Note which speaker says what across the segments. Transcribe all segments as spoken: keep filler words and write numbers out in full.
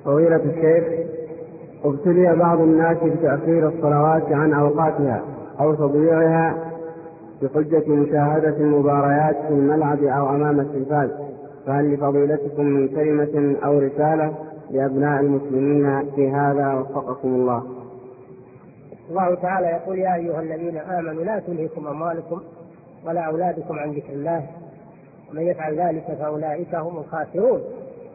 Speaker 1: فضيلة الشيخ، ابتلي بعض الناس بتأخير الصلوات عن أوقاتها أو تضييعها بحجة مشاهدة المباريات في الملعب أو أمام التلفاز، فهل لفضيلتكم من كلمة أو رسالة لأبناء المسلمين في هذا وفقكم الله؟
Speaker 2: الله تعالى يقول: يا أيها الذين آمنوا لا تلهكم أموالكم ولا أولادكم عن ذكر الله ومن يفعل ذلك فأولئك هم الخاسرون.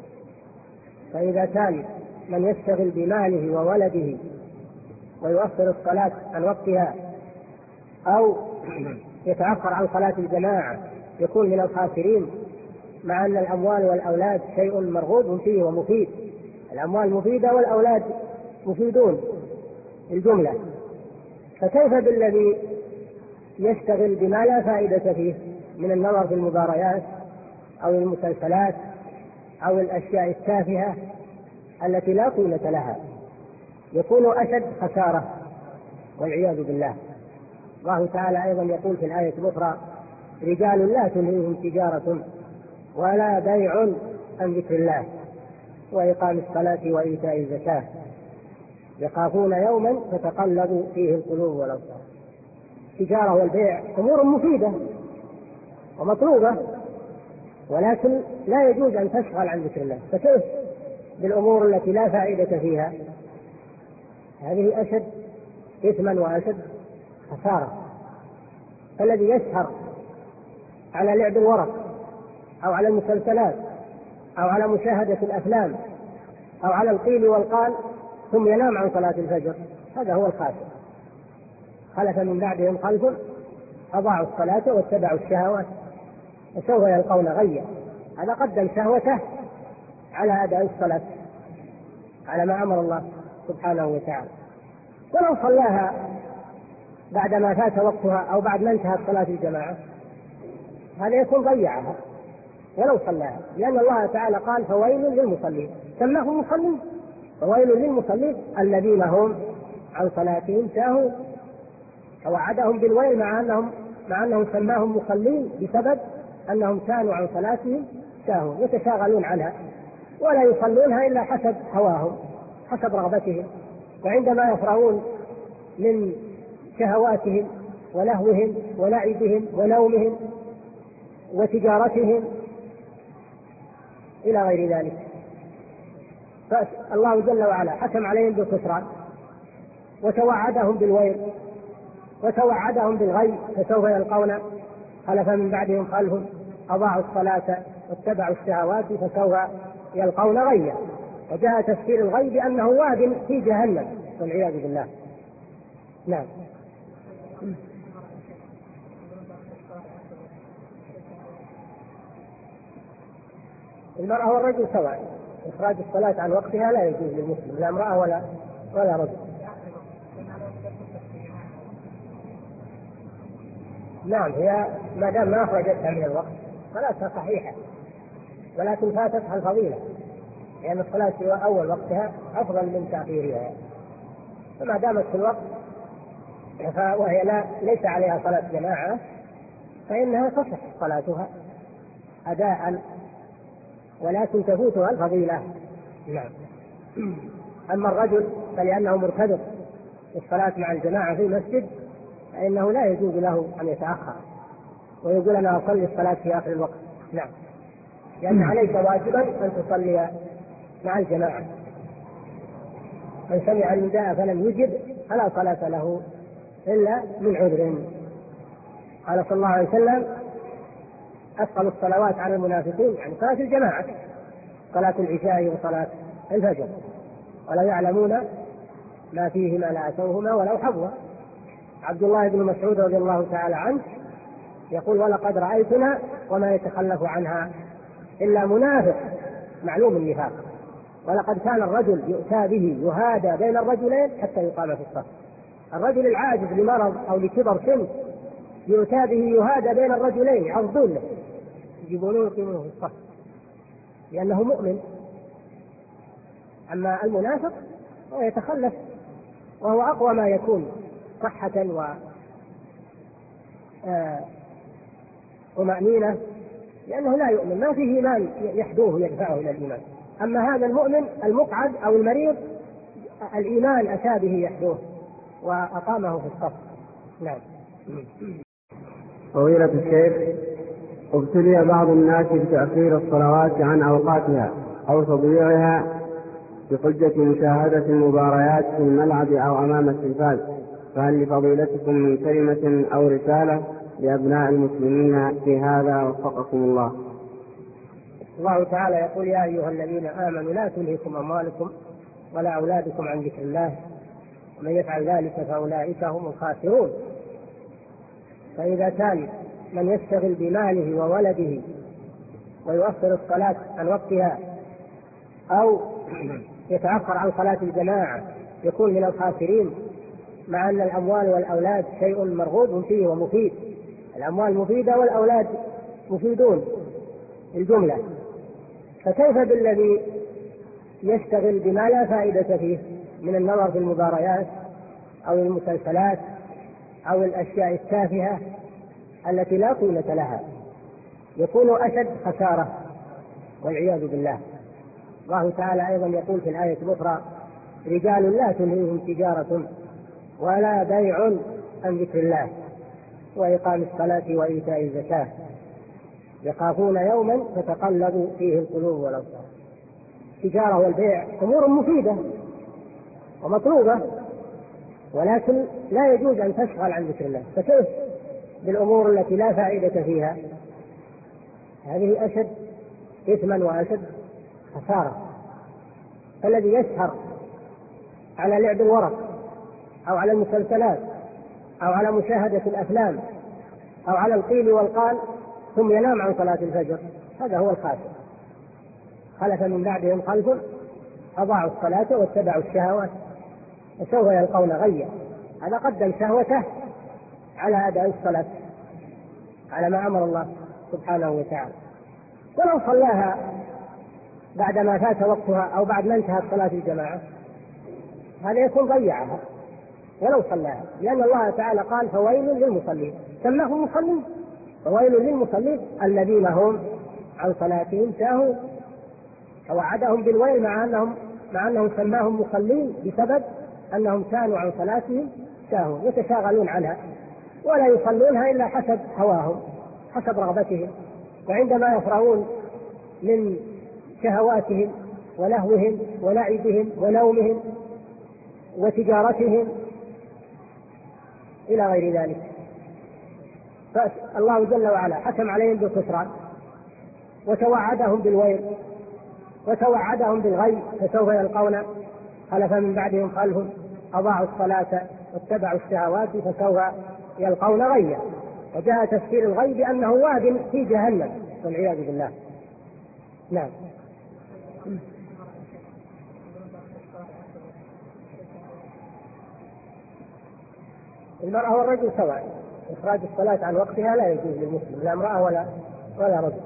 Speaker 2: فإذا كان من يشتغل بماله وولده ويؤخر الصلاة عن وقتها أو يتأخر عن صلاة الجماعة يكون من الخاسرين، مع أن الأموال والأولاد شيء مرغوب فيه ومفيد. الأموال مفيدة والأولاد مفيدون الجملة، فكيف بالذي يشتغل بما لا فائدة فيه من النظر في المباريات أو المسلسلات أو الأشياء التافهة التي لا قيمة لها؟ يكون أشد خسارة والعياذ بالله. الله تعالى أيضا يقول في الآية الأخرى: رجال لا تلهيهم تجارة ولا بيع عن ذكر الله وإقام الصلاة وإيتاء الزكاة يخافون يوما تتقلب فيه القلوب والأبصار. التجارة والبيع أمور مفيدة ومطلوبة، ولكن لا يجوز أن تشغل عن ذكر الله، فكيف بالأمور التي لا فائدة فيها؟ هذه أشد إثما وأشد خسارة. الذي يسهر على لعب الورق أو على المسلسلات أو على مشاهدة الأفلام أو على القيل والقال ثم ينام عن صلاة الفجر، هذا هو الخاسر. خلف من بعدهم خلف أضاعوا الصلاة واتبعوا الشهوات وسوف يلقون غيا. هذا قدم شهوته على أداء الصلاة على ما أمر الله سبحانه وتعالى. ولو صلاها بعدما فات وقتها أو بعد ما انتهت صلاة الجماعة هذا يكون ضيعها ولو صلاها، لأن الله تعالى قال: فويل للمصلين. سماهم مصلين، فويل للمصلين الذين هم عن صلاتهم ساهون. فوعدهم بالويل مع أنهم مع أنه سماهم مصلين بسبب أنهم كانوا عن صلاتهم ساهون، يتشاغلون عنها ولا يصلونها إلا حسب هواهم حسب رغبتهم، وعندما يفرغون من شهواتهم ولهوهم ولعبهم ونومهم وتجارتهم إلى غير ذلك، فالله جل وعلا حكم عليهم بالخسران وتوعدهم بالويل وتوعدهم بالغي، فسوف يلقون خلف من بعدهم خلف أضاعوا الصلاة واتبعوا الشهوات فسوف يلقون غيا. وجاء تفسير الغي بأنه واد في جهنم والعياذ بالله. نعم. المرأة والرجل سواء، إخراج الصلاة عن وقتها لا يجوز للمسلم، لا امرأة ولا ولا رجل. نعم، هي ما دام ما أخرجتها من الوقت صلاتها صحيحة، ولكن فاتتها الفضيلة، لأن الصلاة في أول وقتها أفضل من تأخيرها. فما دامت في الوقت وهي لا ليس عليها صلاة جماعة فإنها تصح صلاتها أداء، ولكن تفوتها الفضيلة. نعم. أما الرجل فلأنه مرتبط بالصلاة مع الجماعة في المسجد فإنه لا يجوز له أن يتأخر ويقول: أنا أصلي الصلاة في آخر الوقت. نعم، لأن عليك واجبا أن تصلي مع الجماعة. من سمع النداء فلم يجب فلا صلاة له إلا من عذر. قال صلى الله عليه وسلم: أثقل الصلوات على المنافقين يعني صلاة الجماعة، صلاة العشاء وصلاة الفجر، ولا يعلمون ما فيهما لأتوهما ولو حظوا. عبد الله بن مسعود رضي الله تعالى عنه يقول: ولقد رأيتنا وما يتخلف عنها إلا منافق معلوم النفاق. ولقد كان الرجل يؤتى به يهادى بين الرجلين حتى يقام في الصف. الرجل العاجز لمرض أو لكبر سن يؤتى به يهادى بين الرجلين يعرضون له يجيبونه ويقيمونه في الصف لأنه مؤمن. أما المنافق هو يتخلف وهو أقوى ما يكون صحة و آه ومأمينة، لأنه لا يؤمن، ما فيه إيمان يحدوه يدفعه إلى الإيمان. أما هذا المؤمن المقعد أو المريض الإيمان أتى به يحدوه وأقامه في الصف. نعم.
Speaker 1: فضيلة الشيخ، ابتلي بعض الناس بتأخير الصلوات عن أوقاتها أو تضييعها بحجة مشاهدة المباريات في الملعب أو أمام التلفاز، فهل لفضيلتكم من كلمة أو رسالة لأبناء المسلمين في هذا وفقكم الله؟
Speaker 2: الله تعالى يقول: يا أيها الذين آمنوا لا تلهكم أموالكم ولا أولادكم عن ذكر الله ومن يفعل ذلك فأولئك هم الخاسرون. فإذا كان من يشتغل بماله وولده ويؤخر الصلاة عن وقتها أو يتأخر عن صلاة الجماعة يكون من الخاسرين، مع أن الأموال والأولاد شيء مرغوب فيه ومفيد. الأموال مفيدة والأولاد مفيدون الجملة، فكيف بالذي يشتغل بما لا فائدة فيه من النظر في المباريات أو المسلسلات أو الأشياء التافهة التي لا قيمة لها؟ يكون أشد خسارة والعياذ بالله. الله تعالى أيضا يقول في الآية الأخرى: رجال لا تلهيهم تجارة ولا بيع عن ذكر الله وإقام الصلاة وإيتاء الزكاة يخافون يوما تتقلب فيه القلوب والأبصار. التجارة والبيع أمور مفيدة ومطلوبة، ولكن لا يجوز أن تشغل عن ذكر الله، فكيف بالأمور التي لا فائدة فيها؟ هذه أشد إثما وأشد خسارة. الذي يسهر على لعب الورق أو على المسلسلات أو على مشاهدة الأفلام أو على القيل والقال ثم ينام عن صلاة الفجر، هذا هو الخاسر. خلف من بعدهم خلف أضاعوا الصلاة واتبعوا الشهوات وسوف يلقون غيا. هذا قدم شهوته على أداء الصلاة على ما أمر الله سبحانه وتعالى. ولو صلاها بعدما فات وقتها أو بعد ما انتهت صلاة الجماعة هذا يكون ضيعها ولو صلاها، لأن الله تعالى قال: فويل للمصلين، سماهم مصلين، فويل للمصلين الذين هم عن صلاتهم ساهون. فوعدهم بالويل مع أنهم مع أنه سماهم مصلين بسبب أنهم كانوا عن صلاتهم ساهون يتشاغلون عنها ولا يصلونها إلا حسب هواهم حسب رغبتهم، وعندما يفرغون من شهواتهم ولهوهم ولعبهم ونومهم وتجارتهم إلى غير ذلك، فالله جل وعلا حكم عليهم بالخسران وتوعدهم بالويل وتوعدهم بالغي، فسوف يلقون خلف من بعدهم خلف أضاعوا الصلاة واتبعوا الشهوات فسوف يلقون غيا. وجاء تفسير الغي بأنه واد في جهنم والعياذ بالله. نعم. المرأة والرجل سواء، إخراج الصلاة عن وقتها لا يجوز للمسلم، لا امرأة ولا ولا رجل.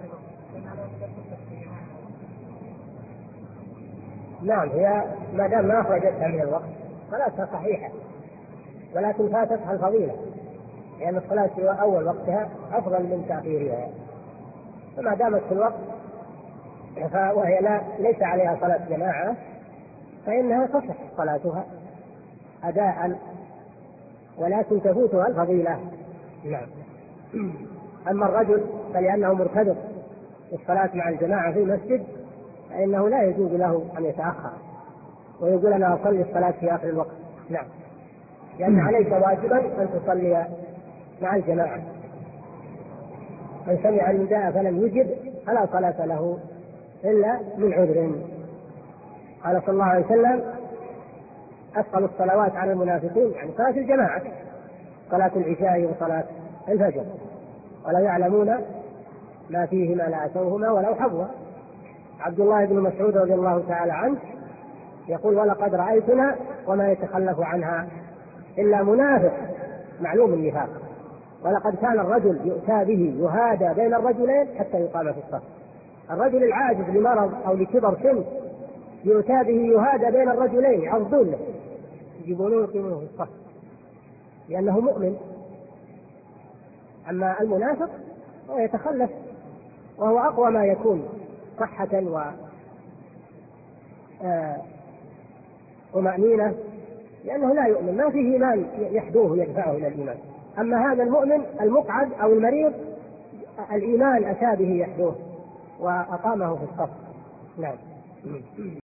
Speaker 2: نعم، هي ما دام ما أخرجتها من الوقت صلاتها صحيحة، ولكن فاتتها الفضيلة، لأن الصلاة في أول وقتها أفضل من تأخيرها، فما دامت في الوقت وهي لا ليس عليها صلاة جماعة فإنها تصح صلاتها أداء، ولكن تفوتها الفضيلة. نعم. أما الرجل فلأنه مرتبط بالصلاة مع الجماعة في المسجد فإنه لا يجوز له أن يتأخر ويقول أنا أصلي الصلاة في آخر الوقت. نعم، لأن عليك واجبا أن تصلي مع الجماعة. من سمع النداء فلم يجب فلا صلاة له إلا من عذر. قال صلى الله عليه وسلم: أثقل الصلوات على المنافقين يعني صلاة الجماعة، صلاة العشاء وصلاة الفجر، ولا يعلمون ما فيهما لأتوهما ولو حظوا. عبد الله بن مسعود رضي الله تعالى عنه يقول: ولقد رأيتنا وما يتخلف عنها إلا منافق معلوم النفاق، ولقد كان الرجل يؤتى به يهادى بين الرجلين حتى يقام في الصف. الرجل العاجز لمرض أو لكبر سن يؤتى به يهادى بين الرجلين يعرضون له يجيبونه يقيمونه في الصف لأنه مؤمن. أما المنافق هو يتخلف وهو أقوى ما يكون صحة طمأنينة، لأنه لا يؤمن، ما فيه إيمان يحدوه يدفعه إلى الإيمان. أما هذا المؤمن المقعد أو المريض الإيمان أتى به يحدوه وأقامه في الصف. نعم.